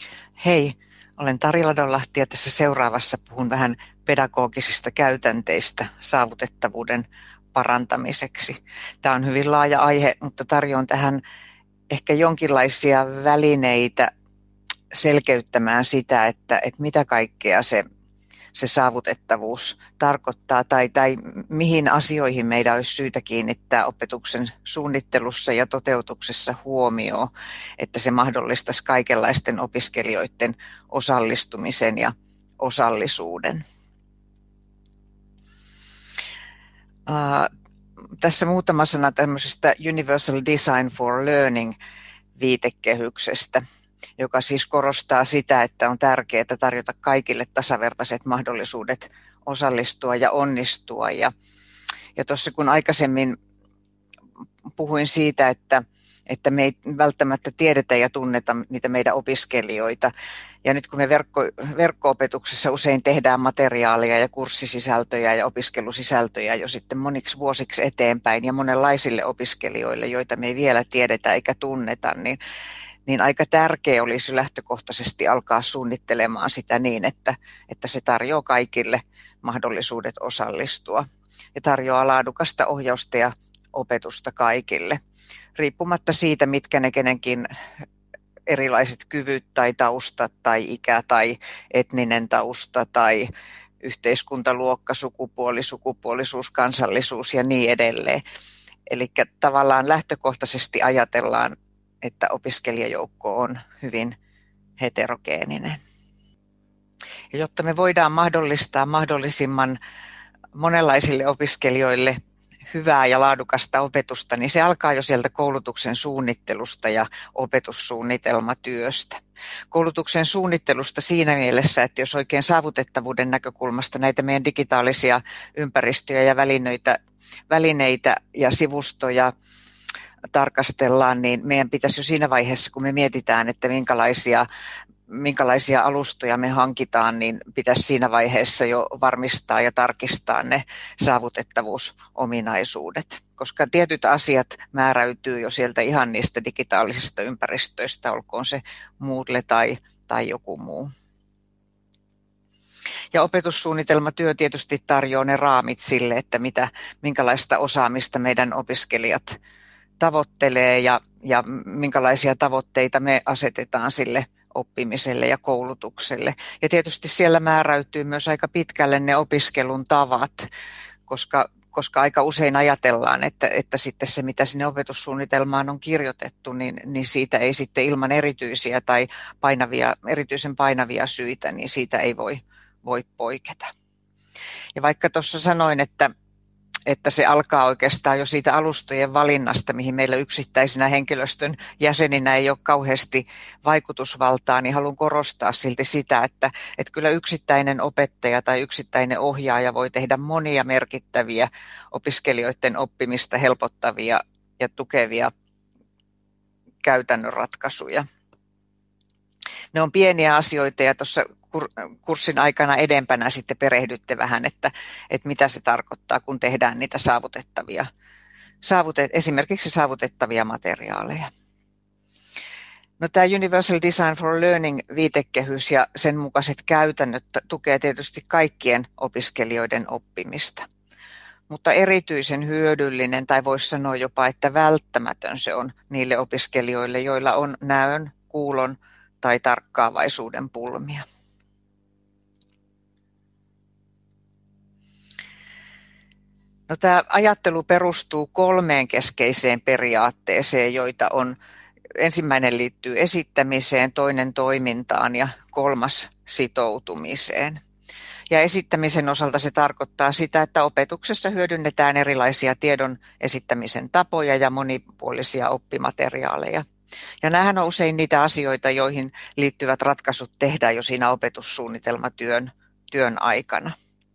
Hei, olen Tari Ladonlahti ja tässä seuraavassa puhun vähän pedagogisista käytänteistä saavutettavuuden parantamiseksi. Tämä on hyvin laaja aihe, mutta tarjoan tähän ehkä jonkinlaisia välineitä selkeyttämään sitä, että mitä kaikkea se saavutettavuus tarkoittaa tai mihin asioihin meidän olisi syytä kiinnittää opetuksen suunnittelussa ja toteutuksessa huomioon, että se mahdollistaisi kaikenlaisten opiskelijoiden osallistumisen ja osallisuuden. Tässä muutama sana tämmöisestä Universal Design for Learning viitekehyksestä, joka siis korostaa sitä, että on tärkeää tarjota kaikille tasavertaiset mahdollisuudet osallistua ja onnistua. Ja tuossa kun aikaisemmin puhuin siitä, että me ei välttämättä tiedetä ja tunneta niitä meidän opiskelijoita. Ja nyt kun me verkko-opetuksessa usein tehdään materiaalia ja kurssisisältöjä ja opiskelusisältöjä jo sitten moniksi vuosiksi eteenpäin ja monenlaisille opiskelijoille, joita me ei vielä tiedetä eikä tunneta, niin aika tärkeä olisi lähtökohtaisesti alkaa suunnittelemaan sitä niin, että se tarjoaa kaikille mahdollisuudet osallistua ja tarjoaa laadukasta ohjausta ja opetusta kaikille, riippumatta siitä, mitkä ne kenenkin erilaiset kyvyt tai taustat tai ikä tai etninen tausta tai yhteiskuntaluokka, sukupuolisuus, kansallisuus ja niin edelleen. Eli tavallaan lähtökohtaisesti ajatellaan, että opiskelijajoukko on hyvin heterogeeninen. Ja jotta me voidaan mahdollistaa mahdollisimman monenlaisille opiskelijoille hyvää ja laadukasta opetusta, niin se alkaa jo sieltä koulutuksen suunnittelusta ja opetussuunnitelmatyöstä. Koulutuksen suunnittelusta siinä mielessä, että jos oikein saavutettavuuden näkökulmasta näitä meidän digitaalisia ympäristöjä ja välineitä ja sivustoja tarkastellaan, niin meidän pitäisi jo siinä vaiheessa, kun me mietitään, että minkälaisia alustoja me hankitaan, niin pitäisi siinä vaiheessa jo varmistaa ja tarkistaa ne saavutettavuusominaisuudet, koska tietyt asiat määräytyy jo sieltä ihan niistä digitaalisista ympäristöistä, olkoon se Moodle tai joku muu. Ja opetussuunnitelmatyö tietysti tarjoaa ne raamit sille, että minkälaista osaamista meidän opiskelijat tavoittelee ja minkälaisia tavoitteita me asetetaan sille oppimiselle ja koulutukselle. Ja tietysti siellä määräytyy myös aika pitkälle ne opiskelun tavat, koska aika usein ajatellaan, että sitten se, mitä sinne opetussuunnitelmaan on kirjoitettu, niin siitä ei sitten ilman erityisiä tai erityisen painavia syitä, niin siitä ei voi poiketa. Ja vaikka tuossa sanoin, että se alkaa oikeastaan jo siitä alustojen valinnasta, mihin meillä yksittäisinä henkilöstön jäseninä ei ole kauheasti vaikutusvaltaa, niin haluan korostaa silti sitä, että kyllä yksittäinen opettaja tai yksittäinen ohjaaja voi tehdä monia merkittäviä opiskelijoiden oppimista helpottavia ja tukevia käytännön ratkaisuja. Ne on pieniä asioita ja tuossa kurssin aikana edempänä sitten perehdytte vähän, että mitä se tarkoittaa, kun tehdään niitä esimerkiksi saavutettavia materiaaleja. No, tämä Universal Design for Learning viitekehys ja sen mukaiset käytännöt tukee tietysti kaikkien opiskelijoiden oppimista. Mutta erityisen hyödyllinen tai voisi sanoa jopa, että välttämätön se on niille opiskelijoille, joilla on näön, kuulon tai tarkkaavaisuuden pulmia. No, tämä ajattelu perustuu 3 keskeiseen periaatteeseen, joita on ensimmäinen liittyy esittämiseen, toinen toimintaan ja 3 sitoutumiseen. Ja esittämisen osalta se tarkoittaa sitä, että opetuksessa hyödynnetään erilaisia tiedon esittämisen tapoja ja monipuolisia oppimateriaaleja. Ja nämähän on usein niitä asioita, joihin liittyvät ratkaisut tehdään jo siinä opetussuunnitelmatyön aikana.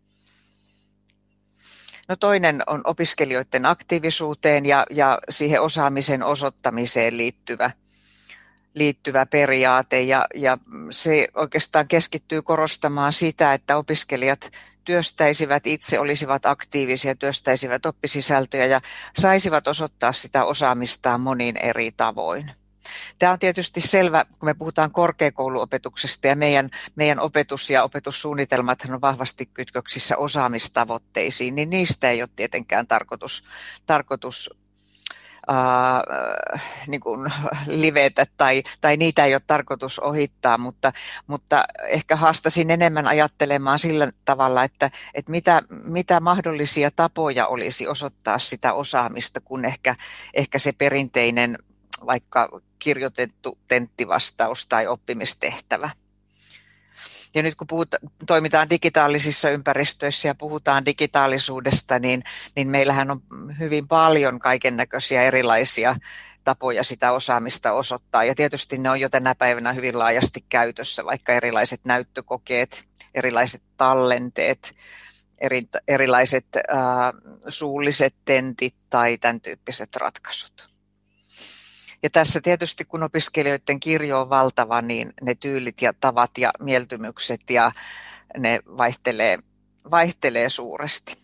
No, toinen on opiskelijoiden aktiivisuuteen ja siihen osaamisen osoittamiseen liittyvä periaate ja se oikeastaan keskittyy korostamaan sitä, että opiskelijat työstäisivät itse, olisivat aktiivisia, työstäisivät oppisisältöjä ja saisivat osoittaa sitä osaamistaan monin eri tavoin. Tämä on tietysti selvä, kun me puhutaan korkeakouluopetuksesta ja meidän opetus ja opetussuunnitelmathan on vahvasti kytköksissä osaamistavoitteisiin, niin niistä ei ole tietenkään tarkoitus niin kuin livetä tai niitä ei ole tarkoitus ohittaa, mutta ehkä haastasin enemmän ajattelemaan sillä tavalla, että mitä mahdollisia tapoja olisi osoittaa sitä osaamista, kun ehkä se perinteinen vaikka kirjoitettu tenttivastaus tai oppimistehtävä. Ja nyt kun toimitaan digitaalisissa ympäristöissä ja puhutaan digitaalisuudesta, niin meillähän on hyvin paljon kaikennäköisiä erilaisia tapoja sitä osaamista osoittaa. Ja tietysti ne on jo tänä päivänä hyvin laajasti käytössä, vaikka erilaiset näyttökokeet, erilaiset tallenteet, erilaiset suulliset tentit tai tämän tyyppiset ratkaisut. Ja tässä tietysti kun opiskelijoiden kirjo on valtava, niin ne tyylit ja tavat ja mieltymykset ja ne vaihtelee suuresti.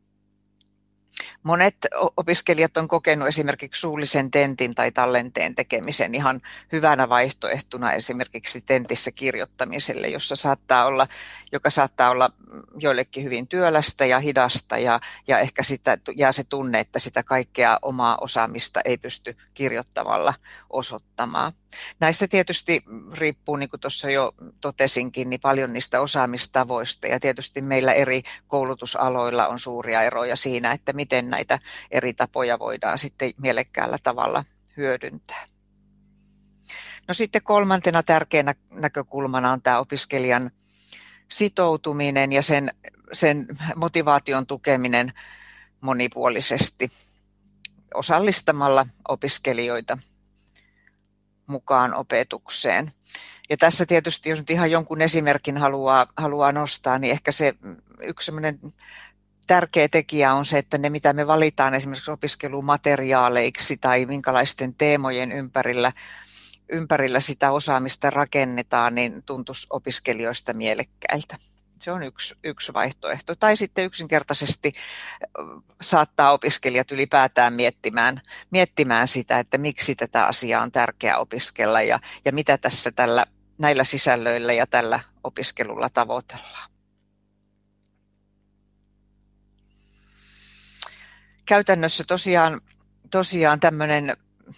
Monet opiskelijat on kokenut esimerkiksi suullisen tentin tai tallenteen tekemisen ihan hyvänä vaihtoehtona esimerkiksi tentissä kirjoittamiselle, joka saattaa olla joillekin hyvin työlästä ja hidasta ja ehkä sitä jää se tunne, että sitä kaikkea omaa osaamista ei pysty kirjoittamalla osoittamaan. Näissä tietysti riippuu, niin kuin tuossa jo totesinkin, niin paljon niistä osaamistavoista ja tietysti meillä eri koulutusaloilla on suuria eroja siinä, että miten näitä eri tapoja voidaan sitten mielekkäällä tavalla hyödyntää. No sitten kolmantena tärkeänä näkökulmana on tämä opiskelijan sitoutuminen ja sen motivaation tukeminen monipuolisesti osallistamalla opiskelijoita mukaan opetukseen. Ja tässä tietysti, jos nyt ihan jonkun esimerkin haluaa nostaa, niin ehkä se yksi sellainen tärkeä tekijä on se, että ne mitä me valitaan esimerkiksi opiskelumateriaaleiksi tai minkälaisten teemojen ympärillä sitä osaamista rakennetaan, niin tuntuisi opiskelijoista mielekkäiltä. Se on yksi vaihtoehto. Tai sitten yksinkertaisesti saattaa opiskelijat ylipäätään miettimään sitä, että miksi tätä asiaa on tärkeää opiskella ja mitä tässä näillä sisällöillä ja tällä opiskelulla tavoitellaan. Käytännössä tosiaan tämmöinen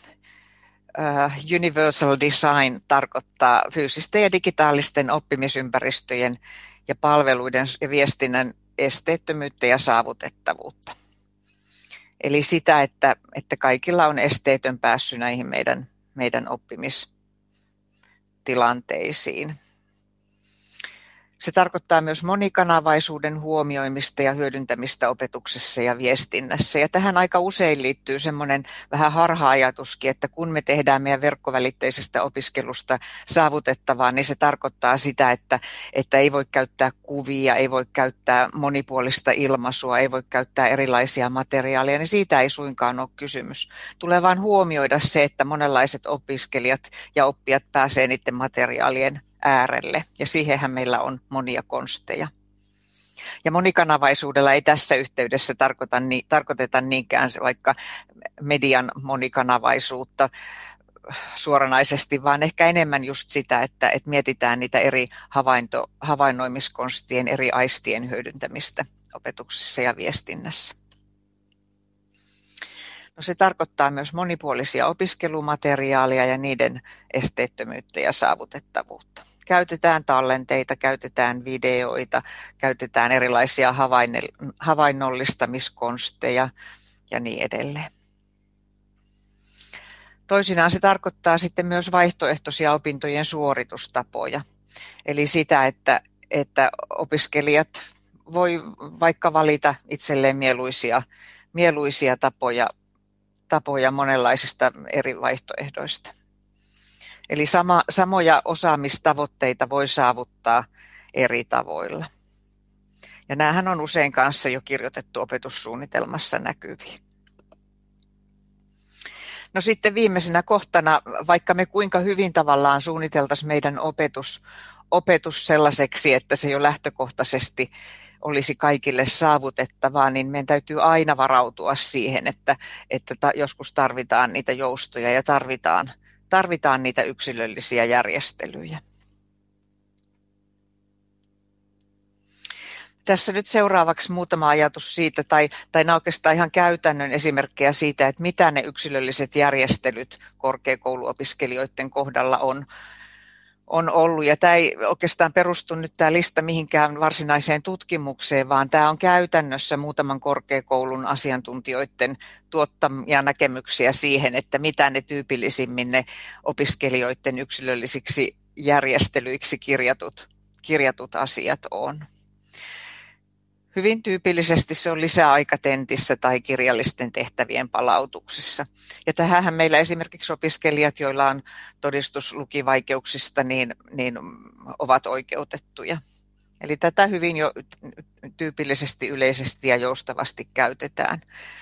universal design tarkoittaa fyysisten ja digitaalisten oppimisympäristöjen ja palveluiden ja viestinnän esteettömyyttä ja saavutettavuutta. Eli sitä, että kaikilla on esteetön pääsy näihin meidän oppimistilanteisiin. Se tarkoittaa myös monikanavaisuuden huomioimista ja hyödyntämistä opetuksessa ja viestinnässä. Ja tähän aika usein liittyy semmoinen vähän harha-ajatuskin, että kun me tehdään meidän verkkovälitteisestä opiskelusta saavutettavaa, niin se tarkoittaa sitä, että ei voi käyttää kuvia, ei voi käyttää monipuolista ilmaisua, ei voi käyttää erilaisia materiaaleja, niin siitä ei suinkaan ole kysymys. Tulee vain huomioida se, että monenlaiset opiskelijat ja oppijat pääsee niiden materiaalien äärelle, ja siihenhän meillä on monia konsteja. Ja monikanavaisuudella ei tässä yhteydessä tarkoiteta niinkään vaikka median monikanavaisuutta suoranaisesti, vaan ehkä enemmän just sitä, että mietitään niitä eri havainnoimiskonstien, eri aistien hyödyntämistä opetuksessa ja viestinnässä. No se tarkoittaa myös monipuolisia opiskelumateriaaleja ja niiden esteettömyyttä ja saavutettavuutta. Käytetään tallenteita, käytetään videoita, käytetään erilaisia havainnollistamiskonsteja ja niin edelleen. Toisinaan se tarkoittaa sitten myös vaihtoehtoisia opintojen suoritustapoja. Eli sitä, että opiskelijat voi vaikka valita itselleen mieluisia tapoja monenlaisista eri vaihtoehdoista. Eli samoja osaamistavoitteita voi saavuttaa eri tavoilla. Ja näähän on usein kanssa jo kirjoitettu opetussuunnitelmassa näkyviin. No sitten viimeisenä kohtana, vaikka me kuinka hyvin tavallaan suunniteltaisiin meidän opetus sellaiseksi, että se jo lähtökohtaisesti olisi kaikille saavutettavaa, niin meidän täytyy aina varautua siihen, että joskus tarvitaan niitä joustoja ja tarvitaan tarvitaan niitä yksilöllisiä järjestelyjä. Tässä nyt seuraavaksi muutama ajatus siitä, tai nämä oikeastaan ihan käytännön esimerkkejä siitä, että mitä ne yksilölliset järjestelyt korkeakouluopiskelijoiden kohdalla on ollut. Ja tämä ei oikeastaan perustu nyt tämä lista mihinkään varsinaiseen tutkimukseen, vaan tämä on käytännössä muutaman korkeakoulun asiantuntijoiden tuottamia näkemyksiä siihen, että mitä ne tyypillisimmin ne opiskelijoiden yksilöllisiksi järjestelyiksi kirjatut asiat on. Hyvin tyypillisesti se on lisäaikatentissä tai kirjallisten tehtävien palautuksessa. Ja tähänhän meillä esimerkiksi opiskelijat, joilla on todistus lukivaikeuksista, niin ovat oikeutettuja. Eli tätä hyvin jo tyypillisesti, yleisesti ja joustavasti käytetään.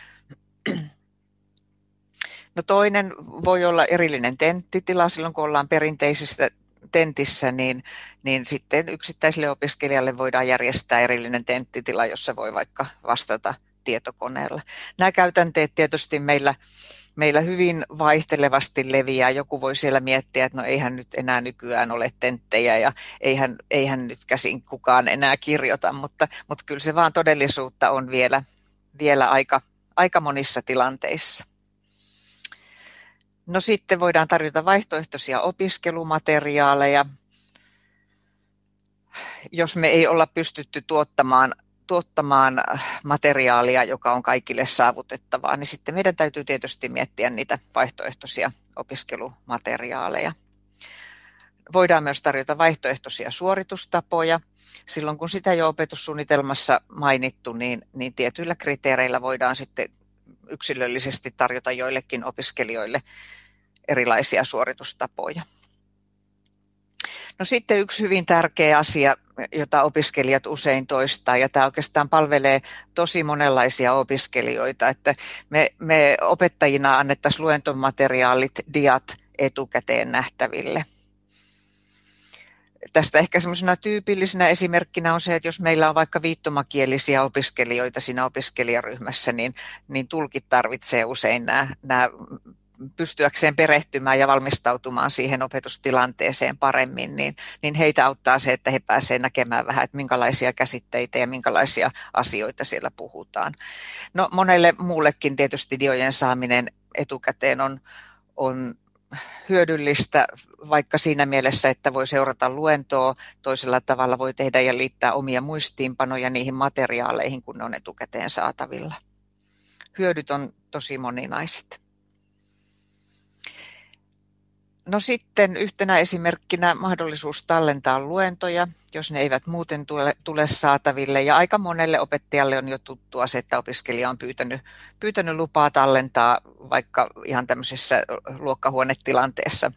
No toinen voi olla erillinen tenttitila silloin, kun ollaan perinteisessä tentissä, niin sitten yksittäiselle opiskelijalle voidaan järjestää erillinen tenttitila, jossa voi vaikka vastata tietokoneella. Nämä käytänteet tietysti meillä hyvin vaihtelevasti leviää. Joku voi siellä miettiä, että no eihän nyt enää nykyään ole tenttejä ja eihän nyt käsin kukaan enää kirjoita, mutta kyllä se vaan todellisuutta on vielä aika monissa tilanteissa. No sitten voidaan tarjota vaihtoehtoisia opiskelumateriaaleja, jos me ei olla pystytty tuottamaan materiaalia, joka on kaikille saavutettavaa, niin sitten meidän täytyy tietysti miettiä niitä vaihtoehtoisia opiskelumateriaaleja. Voidaan myös tarjota vaihtoehtoisia suoritustapoja. Silloin kun sitä jo opetussuunnitelmassa mainittu, niin tietyillä kriteereillä voidaan sitten yksilöllisesti tarjota joillekin opiskelijoille erilaisia suoritustapoja. No sitten yksi hyvin tärkeä asia, jota opiskelijat usein toistaa, ja tämä oikeastaan palvelee tosi monenlaisia opiskelijoita, että me opettajina annettaisiin luentomateriaalit, diat etukäteen nähtäville. Tästä ehkä semmoisena tyypillisenä esimerkkinä on se, että jos meillä on vaikka viittomakielisiä opiskelijoita siinä opiskelijaryhmässä, niin tulkit tarvitsee usein nämä pystyäkseen perehtymään ja valmistautumaan siihen opetustilanteeseen paremmin, niin heitä auttaa se, että he pääsevät näkemään vähän, että minkälaisia käsitteitä ja minkälaisia asioita siellä puhutaan. No monelle muullekin tietysti diojen saaminen etukäteen on hyödyllistä, vaikka siinä mielessä, että voi seurata luentoa toisella tavalla, voi tehdä ja liittää omia muistiinpanoja niihin materiaaleihin, kun ne on etukäteen saatavilla. Hyödyt on tosi moninaiset. No sitten yhtenä esimerkkinä mahdollisuus tallentaa luentoja, jos ne eivät muuten tule saataville. Ja aika monelle opettajalle on jo tuttua se, että opiskelija on pyytänyt lupaa tallentaa vaikka ihan tämmöisessä luokkahuonetilanteessa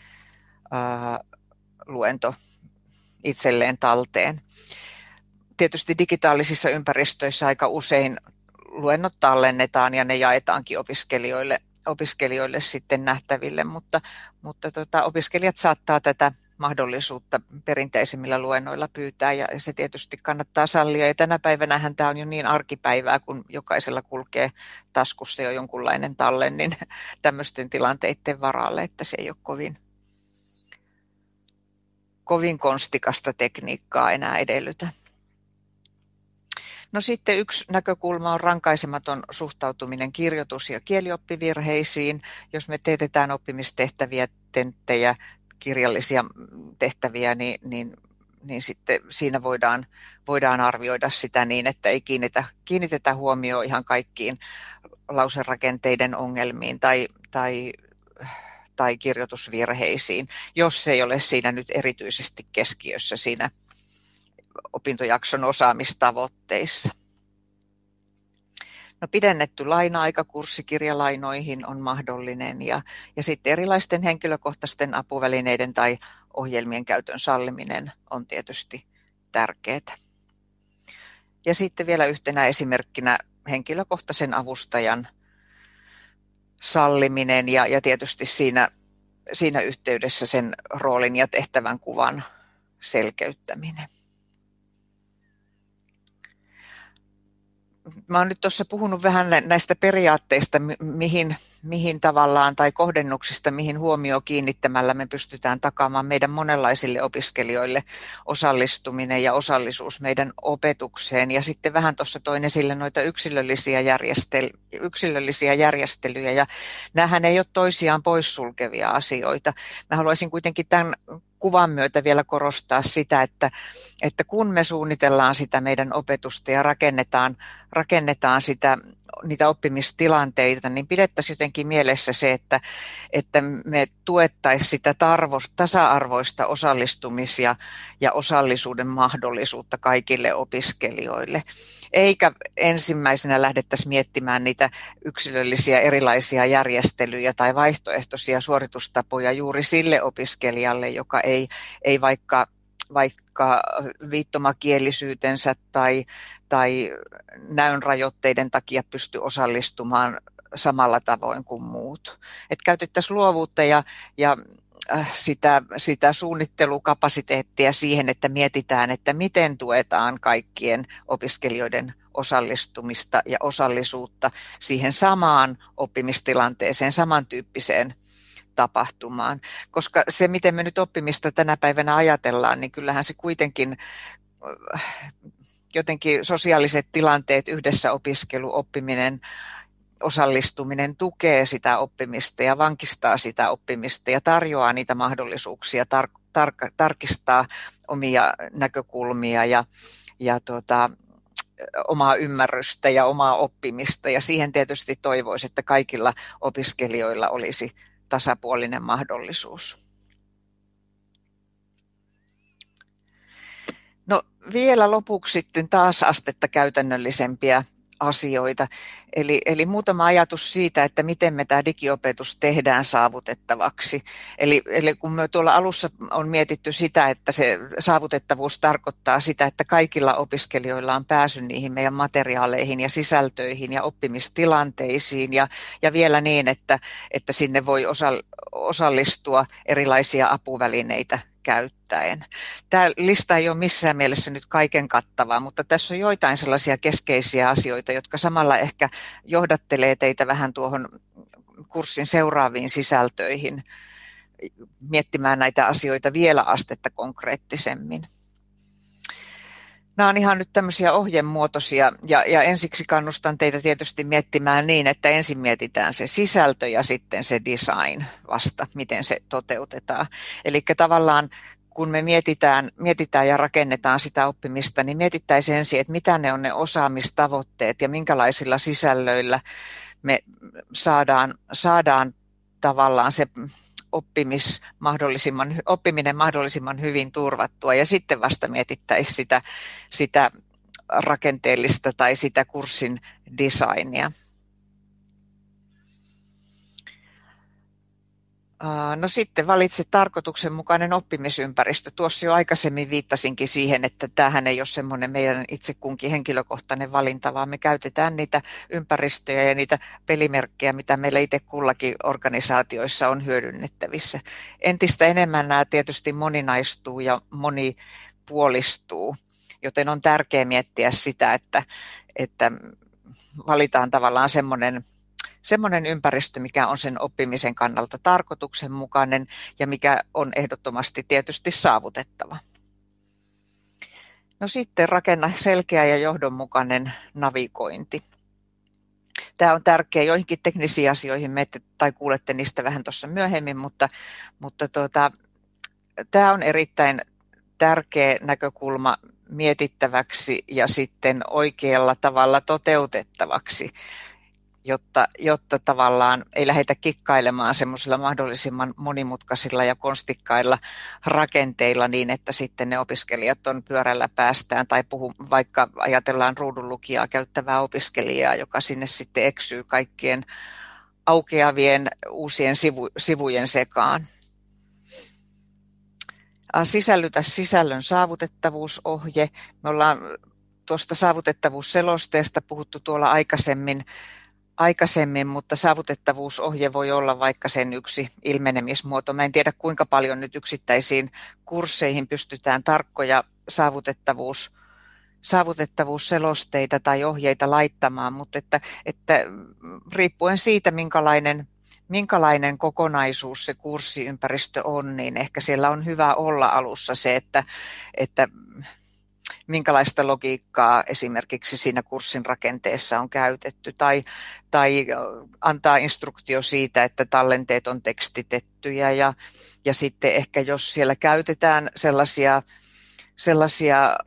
luento itselleen talteen. Tietysti digitaalisissa ympäristöissä aika usein luennot tallennetaan ja ne jaetaankin opiskelijoille sitten nähtäville, mutta opiskelijat saattaa tätä mahdollisuutta perinteisemmillä luennoilla pyytää ja se tietysti kannattaa sallia. Ja tänä päivänähän tämä on jo niin arkipäivää, kun jokaisella kulkee taskussa jo jonkunlainen tallen, niin tämmöisten tilanteiden varalle, että se ei ole kovin konstikasta tekniikkaa enää edellytä. No sitten yksi näkökulma on rankaisematon suhtautuminen kirjoitus- ja kielioppivirheisiin. Jos me teetetään oppimistehtäviä, tenttejä, kirjallisia tehtäviä, niin sitten siinä voidaan arvioida sitä niin, että ei kiinnitetä huomioon ihan kaikkiin lauserakenteiden ongelmiin tai kirjoitusvirheisiin, jos ei ole siinä nyt erityisesti keskiössä siinä opintojakson osaamistavoitteissa. No, pidennetty laina-aika kurssikirjalainoihin on mahdollinen ja sitten erilaisten henkilökohtaisten apuvälineiden tai ohjelmien käytön salliminen on tietysti tärkeää. Ja sitten vielä yhtenä esimerkkinä henkilökohtaisen avustajan salliminen ja tietysti siinä yhteydessä sen roolin ja tehtävän kuvan selkeyttäminen. mä oon nyt tuossa puhunut vähän näistä periaatteista, mihin tavallaan tai kohdennuksista, mihin huomio kiinnittämällä me pystytään takaamaan meidän monenlaisille opiskelijoille osallistuminen ja osallisuus meidän opetukseen. Ja sitten vähän tuossa toin esille noita yksilöllisiä järjestelyjä, ja näähän ei ole toisiaan poissulkevia asioita. Mä haluaisin kuitenkin tämän kuvan myötä vielä korostaa sitä, että kun me suunnitellaan sitä meidän opetusta ja rakennetaan niitä oppimistilanteita, niin pidettäisiin jotenkin mielessä se, että me tuettaisiin sitä tasa-arvoista ja osallisuuden mahdollisuutta kaikille opiskelijoille. Eikä ensimmäisenä lähdettäisiin miettimään niitä yksilöllisiä erilaisia järjestelyjä tai vaihtoehtoisia suoritustapoja juuri sille opiskelijalle, joka ei vaikka viittomakielisyytensä tai näön rajoitteiden takia pysty osallistumaan samalla tavoin kuin muut. Et käytettäisiin luovuutta ja sitä suunnittelukapasiteettia siihen, että mietitään, että miten tuetaan kaikkien opiskelijoiden osallistumista ja osallisuutta siihen samaan oppimistilanteeseen, samantyyppiseen tapahtumaan. Koska se, miten me nyt oppimista tänä päivänä ajatellaan, niin kyllähän se kuitenkin jotenkin sosiaaliset tilanteet, yhdessä opiskelu, oppiminen, osallistuminen tukee sitä oppimista ja vankistaa sitä oppimista ja tarjoaa niitä mahdollisuuksia tarkistaa omia näkökulmia ja omaa ymmärrystä ja omaa oppimista. Ja siihen tietysti toivoisi, että kaikilla opiskelijoilla olisi tasapuolinen mahdollisuus. No vielä lopuksi sitten taas astetta käytännöllisempiä asioita. Eli muutama ajatus siitä, että miten me tämä digiopetus tehdään saavutettavaksi. Eli kun me tuolla alussa on mietitty sitä, että se saavutettavuus tarkoittaa sitä, että kaikilla opiskelijoilla on pääsy niihin meidän materiaaleihin ja sisältöihin ja oppimistilanteisiin ja vielä niin, että sinne voi osallistua erilaisia apuvälineitä käyttäen. Tämä lista ei ole missään mielessä nyt kaiken kattavaa, mutta tässä on joitain sellaisia keskeisiä asioita, jotka samalla ehkä johdattelee teitä vähän tuohon kurssin seuraaviin sisältöihin miettimään näitä asioita vielä astetta konkreettisemmin. Nämä on ihan nyt tämmöisiä ohjemuotoisia ja ensiksi kannustan teitä tietysti miettimään niin, että ensin mietitään se sisältö ja sitten se design vasta, miten se toteutetaan. Eli tavallaan kun me mietitään ja rakennetaan sitä oppimista, niin mietittäisiin ensin, että mitä ne on ne osaamistavoitteet ja minkälaisilla sisällöillä me saadaan tavallaan se oppiminen mahdollisimman hyvin turvattua ja sitten vasta mietittäisiin sitä rakenteellista tai sitä kurssin designia. No sitten valitse tarkoituksenmukainen oppimisympäristö. Tuossa jo aikaisemmin viittasinkin siihen, että tämähän ei ole semmoinen meidän itse kunkin henkilökohtainen valinta, vaan me käytetään niitä ympäristöjä ja niitä pelimerkkejä, mitä meillä itse kullakin organisaatioissa on hyödynnettävissä. Entistä enemmän nämä tietysti moninaistuu ja monipuolistuu, joten on tärkeää miettiä sitä, että valitaan tavallaan semmoinen ympäristö, mikä on sen oppimisen kannalta tarkoituksenmukainen ja mikä on ehdottomasti tietysti saavutettava. No sitten rakenna selkeä ja johdonmukainen navigointi. Tämä on tärkeä joihinkin teknisiin asioihin, tai kuulette niistä vähän tuossa myöhemmin, mutta tämä on erittäin tärkeä näkökulma mietittäväksi ja sitten oikealla tavalla toteutettavaksi, jotta tavallaan ei lähdetä kikkailemaan semmoisilla mahdollisimman monimutkaisilla ja konstikkailla rakenteilla niin, että sitten ne opiskelijat on pyörällä päästään tai vaikka ajatellaan ruudunlukijaa käyttävää opiskelijaa, joka sinne sitten eksyy kaikkien aukeavien uusien sivujen sekaan. Sisällytä sisällön saavutettavuusohje. Me ollaan tuosta saavutettavuusselosteesta puhuttu tuolla aikaisemmin, mutta saavutettavuusohje voi olla vaikka sen yksi ilmenemismuoto. Mä en tiedä, kuinka paljon nyt yksittäisiin kursseihin pystytään tarkkoja saavutettavuusselosteita tai ohjeita laittamaan, mutta että riippuen siitä, minkälainen kokonaisuus se kurssiympäristö on, niin ehkä siellä on hyvä olla alussa se, että minkälaista logiikkaa esimerkiksi siinä kurssin rakenteessa on käytetty, tai antaa instruktio siitä, että tallenteet on tekstitettyjä, ja sitten ehkä jos siellä käytetään sellaisia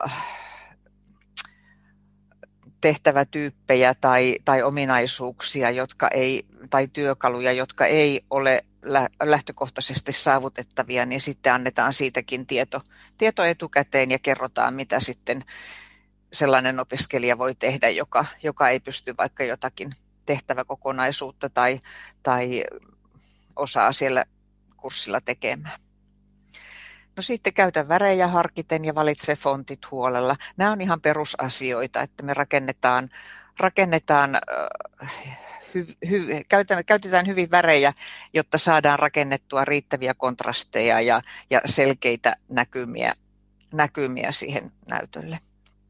tehtävätyyppejä tai ominaisuuksia, tai työkaluja, jotka ei ole lähtökohtaisesti saavutettavia, niin sitten annetaan siitäkin tieto etukäteen ja kerrotaan, mitä sitten sellainen opiskelija voi tehdä, joka ei pysty vaikka jotakin tehtäväkokonaisuutta tai osaa siellä kurssilla tekemään. No sitten käytä värejä harkiten ja valitse fontit huolella. Nämä on ihan perusasioita, että me käytetään hyvin värejä, jotta saadaan rakennettua riittäviä kontrasteja ja selkeitä näkymiä siihen näytölle.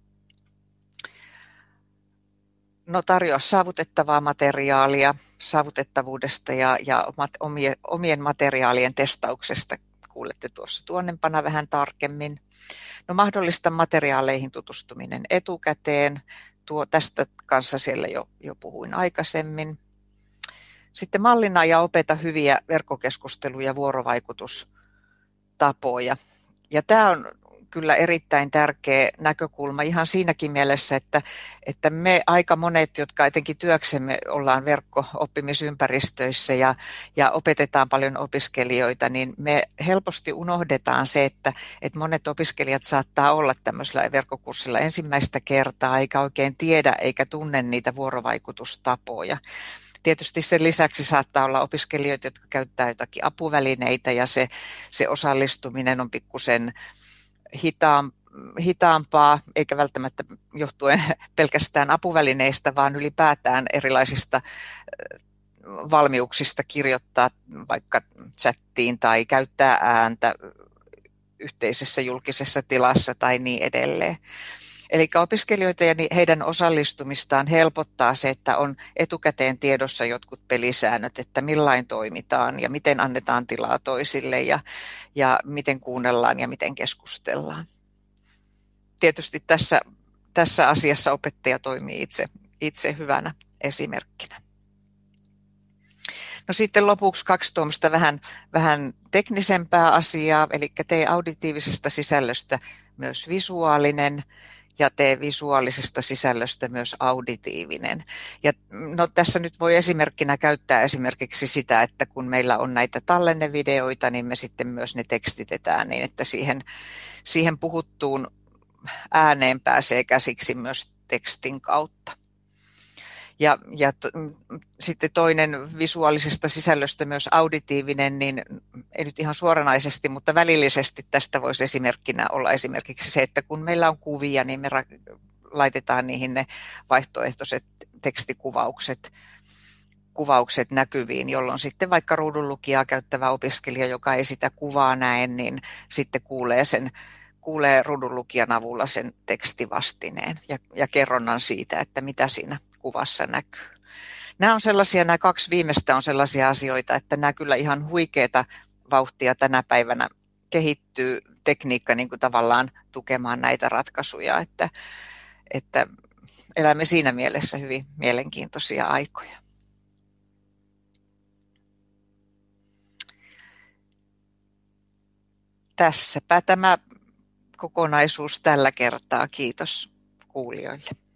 No, tarjoa saavutettavaa materiaalia saavutettavuudesta ja omien materiaalien testauksesta. Kuulette tuossa tuonnempana vähän tarkemmin. No, mahdollista materiaaleihin tutustuminen etukäteen. Tästä kanssa siellä jo puhuin aikaisemmin. Sitten mallina ja opeta hyviä verkkokeskustelu- ja vuorovaikutustapoja. Ja tämä on kyllä erittäin tärkeä näkökulma ihan siinäkin mielessä, että me aika monet, jotka etenkin työksemme ollaan verkko-oppimisympäristöissä ja opetetaan paljon opiskelijoita, niin me helposti unohdetaan se, että monet opiskelijat saattaa olla tämmöisellä verkkokurssilla ensimmäistä kertaa, eikä oikein tiedä eikä tunne niitä vuorovaikutustapoja. Tietysti sen lisäksi saattaa olla opiskelijoita, jotka käyttää jotakin apuvälineitä ja se osallistuminen on pikkusen hitaampaa, eikä välttämättä johtuen pelkästään apuvälineistä, vaan ylipäätään erilaisista valmiuksista kirjoittaa vaikka chattiin tai käyttää ääntä yhteisessä julkisessa tilassa tai niin edelleen. Eli opiskelijoita ja heidän osallistumistaan helpottaa se, että on etukäteen tiedossa jotkut pelisäännöt, että millain toimitaan ja miten annetaan tilaa toisille ja miten kuunnellaan ja miten keskustellaan. Tietysti tässä asiassa opettaja toimii itse hyvänä esimerkkinä. No sitten lopuksi 2 tuommoista vähän teknisempää asiaa, eli tee auditiivisesta sisällöstä myös visuaalinen ja tee visuaalisesta sisällöstä myös auditiivinen. Ja no, tässä nyt voi esimerkkinä käyttää esimerkiksi sitä, että kun meillä on näitä tallennevideoita, niin me sitten myös ne tekstitetään niin, että siihen puhuttuun ääneen pääsee käsiksi myös tekstin kautta. Ja sitten toinen visuaalisesta sisällöstä myös auditiivinen, niin ei nyt ihan suoranaisesti, mutta välillisesti tästä voisi esimerkkinä olla esimerkiksi se, että kun meillä on kuvia, niin me laitetaan niihin ne vaihtoehtoiset tekstikuvaukset näkyviin, jolloin sitten vaikka ruudunlukijaa käyttävä opiskelija, joka ei sitä kuvaa näe, niin sitten kuulee ruudunlukijan avulla sen tekstivastineen ja kerronnan siitä, että mitä siinä kuvassa näkyy. Nämä 2 viimeistä on sellaisia asioita, että nämä kyllä ihan huikeata vauhtia tänä päivänä kehittyy tekniikka niin kuin tavallaan tukemaan näitä ratkaisuja, että elämme siinä mielessä hyvin mielenkiintoisia aikoja. Tässäpä tämä kokonaisuus tällä kertaa. Kiitos kuulijoille.